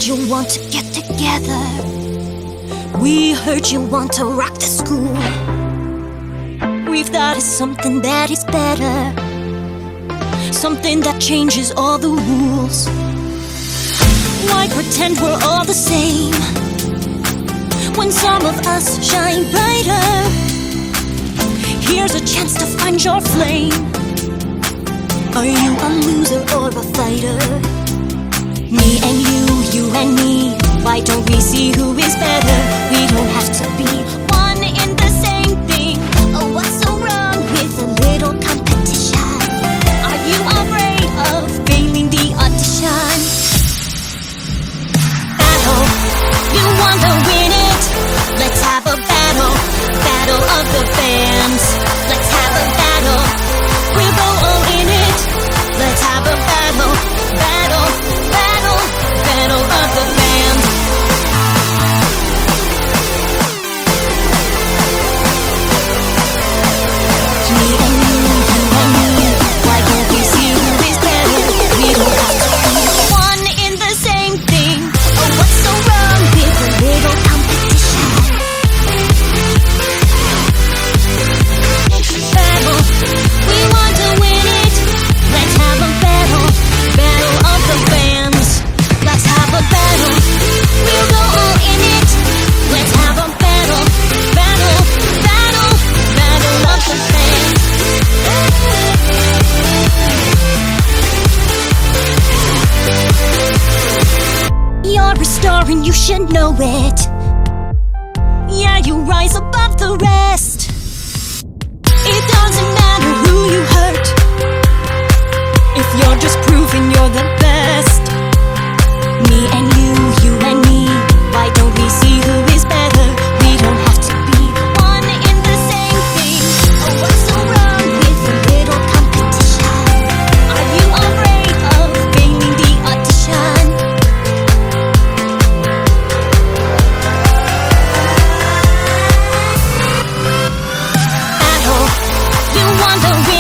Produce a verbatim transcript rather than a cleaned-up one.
heard you want to get together. We heard you want to rock the school. We've thought of something that is better, something that changes all the rules. Why pretend we're all the same when some of us shine brighter? Here's a chance to find your flame. Are you a loser or a fighter? Me and you, you and me. Why don't we see who is better? We don't have to be one in the same thing. Oh, what's so wrong with a little competition? Are you afraid of failing the audition? Battle, you wanna win it? Let's have a battle, battle of the fans. Let's have a battle, we'll go all in it. Let's have a battle, battle, battle, battle of the fans. Me and you, you and me. Why can't we see who is better? We don't have to be one in the same thing. Oh, what's so wrong with a little competition? Battle, we want to win it. Let's have a battle, battle of the fans. Let's have a battle, we'll go all in it. Let's have a battle, battle, battle, battle of the fans. You're a star and you should know it. Yeah, you rise above the rest. It doesn't matter who you hurt if you're just proving you're the best. Me and you, you and me. Why don't we see who is better? We don't have to be one in the same thing. Oh, what's so wrong with a little competition? Are you afraid of failing the audition? Battle, you want to